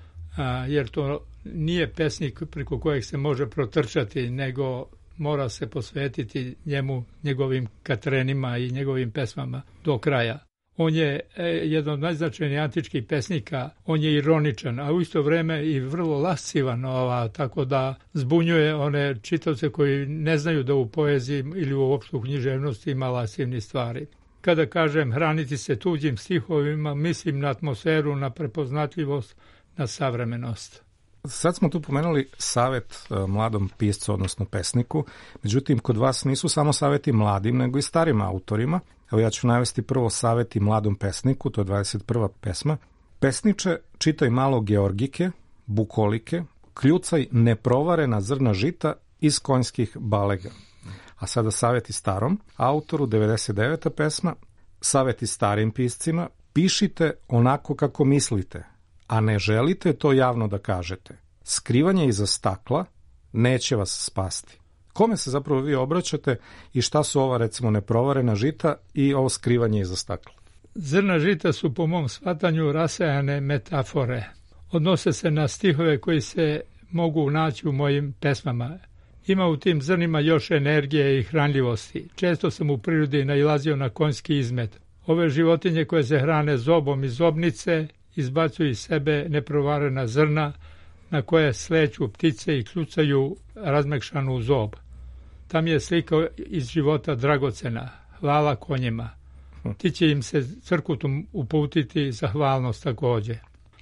a, jer to nije pesnik preko kojeg se može protrčati, nego mora se posvetiti njemu, njegovim katrenima i njegovim pesmama do kraja. On je jedan od najznačajnijih antičkih pesnika, on je ironičan, a u isto vreme i vrlo lascivan, ova, tako da zbunjuje one čitavce koji ne znaju da u poeziji ili uopšte u književnosti ima lascivni stvari. Kada kažem hraniti se tuđim stihovima, mislim na atmosferu, na prepoznatljivost, na savremenost. Sad smo tu pomenuli savet mladom piscu, odnosno pesniku. Međutim, kod vas nisu samo saveti mladim, nego i starim autorima. Evo ja ću navesti prvo saveti mladom pesniku, to je dvadeset prva pesma. Pesniče, čitaj malo Georgike, bukolike, kljucaj neprovarena zrna žita iz konjskih balega. A sada saveti starom autoru, devedeset deveta pesma. Saveti starim piscima, pišite onako kako mislite, a ne želite to javno da kažete. Skrivanje iza stakla neće vas spasti. Kome se zapravo vi obraćate i šta su ova, recimo, neprovarena žita i ovo skrivanje iza stakla? Zrna žita su po mom shvatanju rasejane metafore. Odnose se na stihove koji se mogu naći u mojim pesmama. Ima u tim zrnima još energije i hranljivosti. Često sam u prirodi nailazio na konjski izmet. Ove životinje koje se hrane zobom iz zobnice izbacuju iz sebe neprovarena zrna na koje sleću ptice i kljucaju razmekšanu zob. Tam je slika iz života dragocena. Hvala konjima. Ti će im se crkutom uputiti zahvalnost takođe.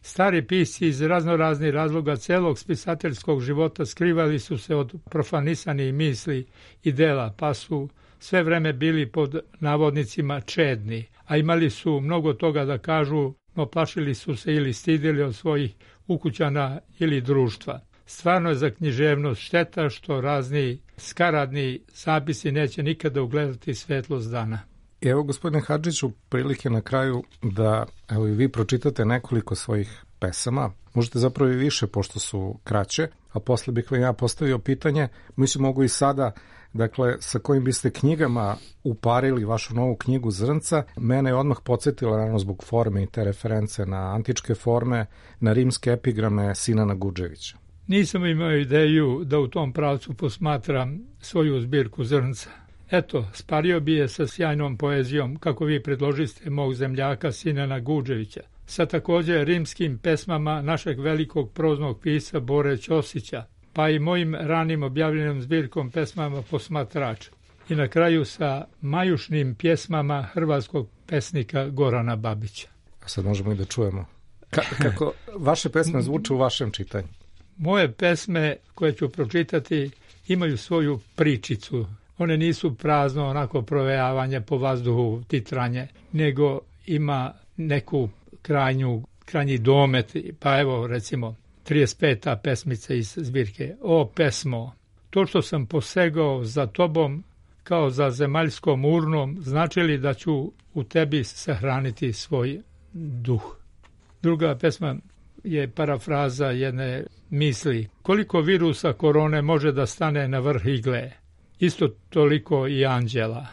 Stari pisci iz raznoraznih razloga celog spisateljskog života skrivali su se od profanisanih misli i dela, pa su sve vreme bili pod navodnicima čedni, a imali su mnogo toga da kažu, no plašili su se ili stidili od svojih ukućana ili društva. Stvarno je za književnost šteta što razni skaradni zapisi neće nikada ugledati svetlost dana. Evo, gospodine Hadžiću, prilike na kraju da evo i vi pročitate nekoliko svojih pesama, možete zapravo i više pošto su kraće, a posle bih vam ja postavio pitanje, mislim mogu i sada, dakle, sa kojim biste knjigama uparili vašu novu knjigu Zrnca. Mene je odmah podsjetila, naravno zbog forme i te reference na antičke forme, na rimske epigrame Sinana Gudževića. Nisam imao ideju da u tom pravcu posmatram svoju zbirku Zrnca. Eto, spario bi je sa sjajnom poezijom, kako vi predložiste, mog zemljaka Sinana Gudževića, sa također rimskim pesmama našeg velikog proznog pisca Bore Ćosića, pa i mojim ranim objavljenim zbirkom pesmama Posmatrač. I na kraju sa majušnim pjesmama hrvatskog pesnika Gorana Babića. A sad možemo i da čujemo. Ka kako vaše pesme zvuče u vašem čitanju? Moje pesme koje ću pročitati imaju svoju pričicu. One nisu prazno onako provejavanje po vazduhu, titranje, nego ima neku krajnju, krajnji domet. Pa evo recimo trideset peta pesmica iz zbirke. O pesmo, to što sam posegao za tobom kao za zemaljskom urnom, znači li da ću u tebi sahraniti svoj duh? Druga pesma je parafraza jedne misli. Koliko virusa korone može da stane na vrh igle? Isto toliko i anđela.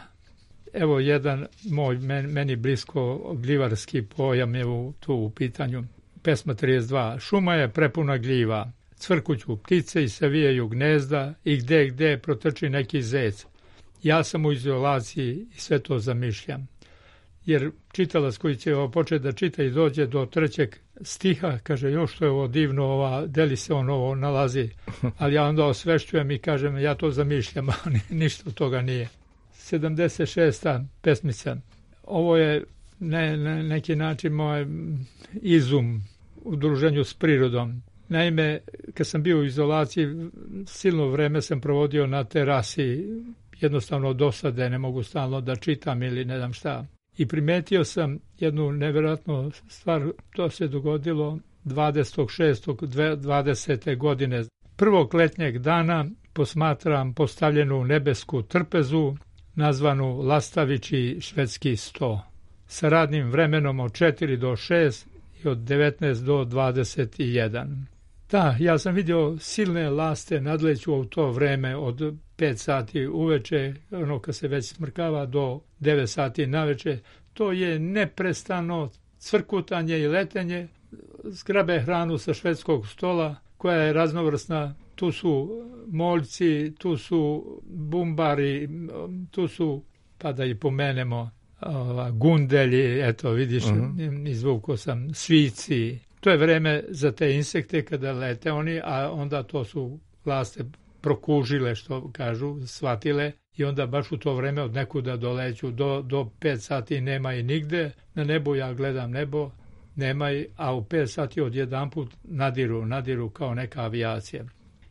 Evo jedan moj, meni blisko gljivarski pojam je u, tu u pitanju. Pesma trideset dva. Šuma je prepuna gljiva, cvrkuću ptice i se vijaju gnezda i gde gde protrči neki zec. Ja sam u izolaciji i sve to zamišljam. Jer čitalac koji će ovo početi da čita i dođe do trećeg stiha, kaže, još što je ovo divno, ova, deli se on ovo nalazi, ali ja onda osvešćujem i kažem, ja to zamišljam, a ništa od toga nije. sedamdeset šesta pesmica. Ovo je ne, ne, neki način moj izum u druženju s prirodom. Naime, kad sam bio u izolaciji, silno vreme sam provodio na terasi, jednostavno dosade, ne mogu stalno da čitam ili ne znam šta. I primetio sam jednu nevjerojatnu stvar, to se dogodilo dvadesetog šestog dvadesete godine. Prvog letnjeg dana posmatram postavljenu nebesku trpezu, nazvanu Lastavići švedski sto, sa radnim vremenom od četiri do šest i od devetnaest do dvadeset jedan. Da, ja sam vidio silne laste nadleću u to vreme od pet sati uveče, ono kad se već smrkava, do devet sati naveče. To je neprestano cvrkutanje i letenje, zgrabe hranu sa švedskog stola, koja je raznovrsna. Tu su moljci, tu su bumbari, tu su, pa da i pomenemo, ova, gundelji, eto vidiš, uh-huh. izvukao sam, svici. To je vreme za te insekte kada lete oni, a onda to su laste prokužile, što kažu, shvatile, i onda baš u to vreme od nekuda doleću. Do, do pet sati nema i nigde. Na nebu ja gledam nebo, nema i, a u pet sati odjedanput nadiru, nadiru kao neka avijacija.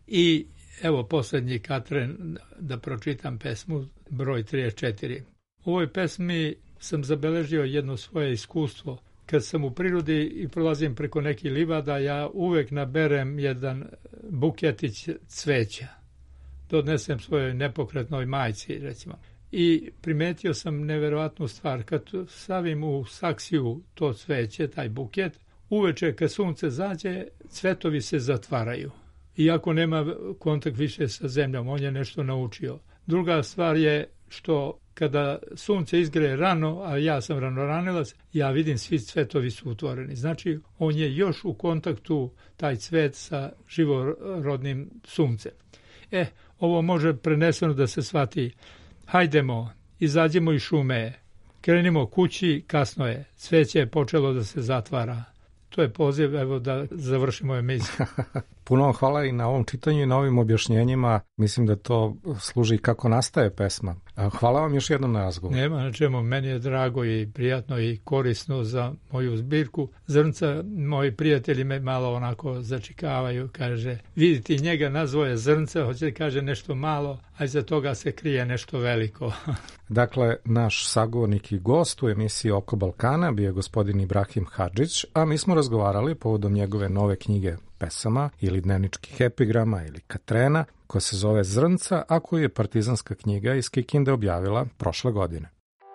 I evo posljednji katren da pročitam pesmu, broj trideset četiri. U ovoj pesmi sam zabeležio jedno svoje iskustvo. Kad sam u prirodi i prolazim preko nekih livada, ja uvek naberem jedan buketić cveća. Dodnesem svojoj nepokretnoj majci, recimo. I primetio sam neverovatnu stvar. Kad stavim u saksiju to cveće, taj buket, uveče kad sunce zađe, cvetovi se zatvaraju. Iako nema kontakt više sa zemljom, on je nešto naučio. Druga stvar je što kada sunce izgreje rano, a ja sam ranoranilac, ja vidim svi cvetovi su otvoreni. Znači, on je još u kontaktu, taj cvet, sa živorodnim suncem. E, ovo može preneseno da se shvati. Hajdemo, izađemo iz šume, krenimo kući, kasno je, cveće je počelo da se zatvara. To je poziv, evo, da završimo emisiju. Puno vam hvala i na ovom čitanju i na ovim objašnjenjima. Mislim da to služi kako nastaje pesma. Hvala vam još jednom na razgovor. Nema na čemu, meni je drago i prijatno i korisno za moju zbirku. Zrnca, moji prijatelji me malo onako začikavaju, kaže, vidite njega nazvao je Zrnca, hoće kaže nešto malo, a iza toga se krije nešto veliko. Dakle, naš sagovornik i gost u emisiji Oko Balkana bio je gospodin Ibrahim Hadžić, a mi smo razgovarali povodom njegove nove knjige pesama ili dnevničkih epigrama ili Katrena, koja se zove Zrnca, a koju je Partizanska knjiga iz Kikinde objavila prošle godine.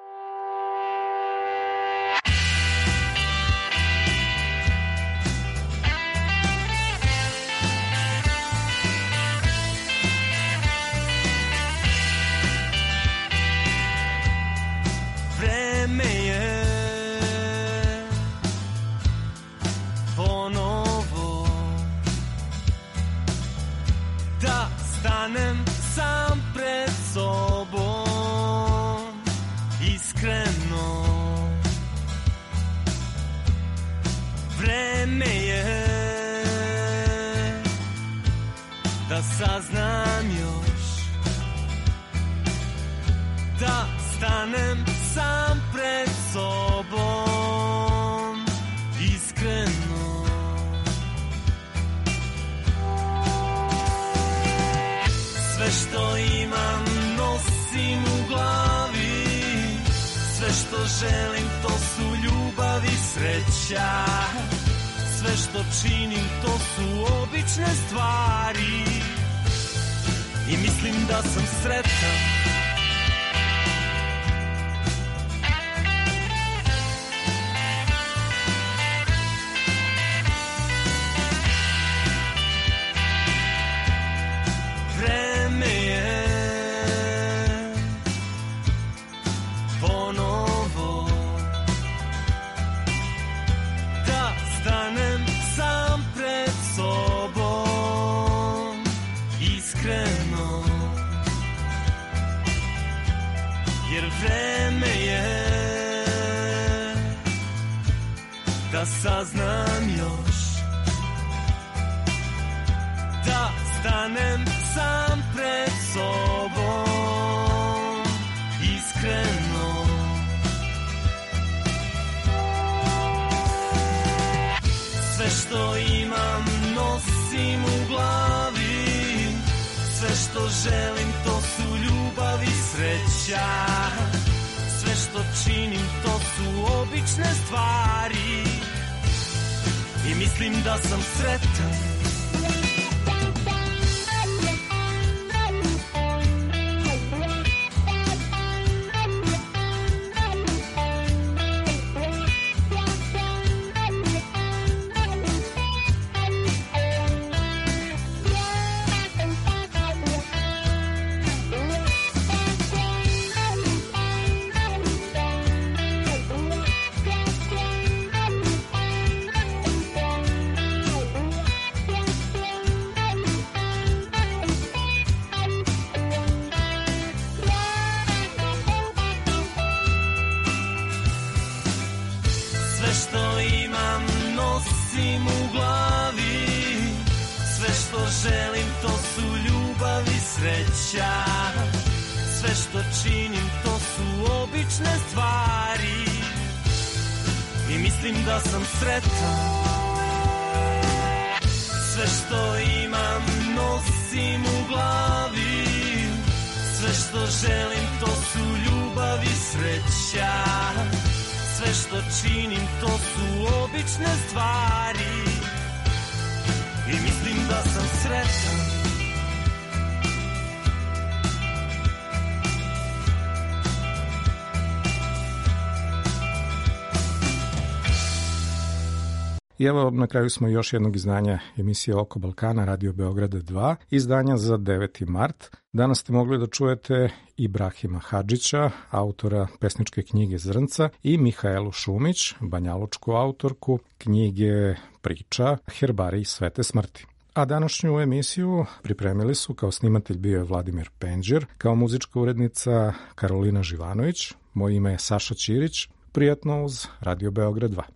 Saznam još da stanem sam pred sobom iskreno. Sve što imam nosim u glavi, sve što želim to su ljubav i sreća, sve što činim to su obične stvari. I mislim da sam sretan. Vreme je ponovo da stanem sam pred sobom iskreno. Jer vreme je da saznam još da stanem sam pred sobom iskreno. Sve što imam nosim u glavi, sve što želim to su ljubav i sreća, sve što činim to su obične stvari. I mislim da sam sretan. Sve što činim to su obične stvari. I mislim da sam sretan. Sve što imam nosim u glavi, sve što želim to su ljubav i sreća, sve što činim to su obične stvari. I mislim da sam sretan. I evo na kraju smo još jednog izdanja emisije Oko Balkana, Radio Beograda dva, izdanja za deveti mart. Danas ste mogli da čujete Ibrahima Hadžića, autora pesničke knjige Zrnca, i Mihaelu Šumić, banjalučku autorku knjige Priča, Herbarij Svete smrti. A današnju emisiju pripremili su, kao snimatelj bio je Vladimir Penđer, kao muzička urednica Karolina Živanović, moje ime je Saša Ćirić, prijatno uz Radio Beograd dva.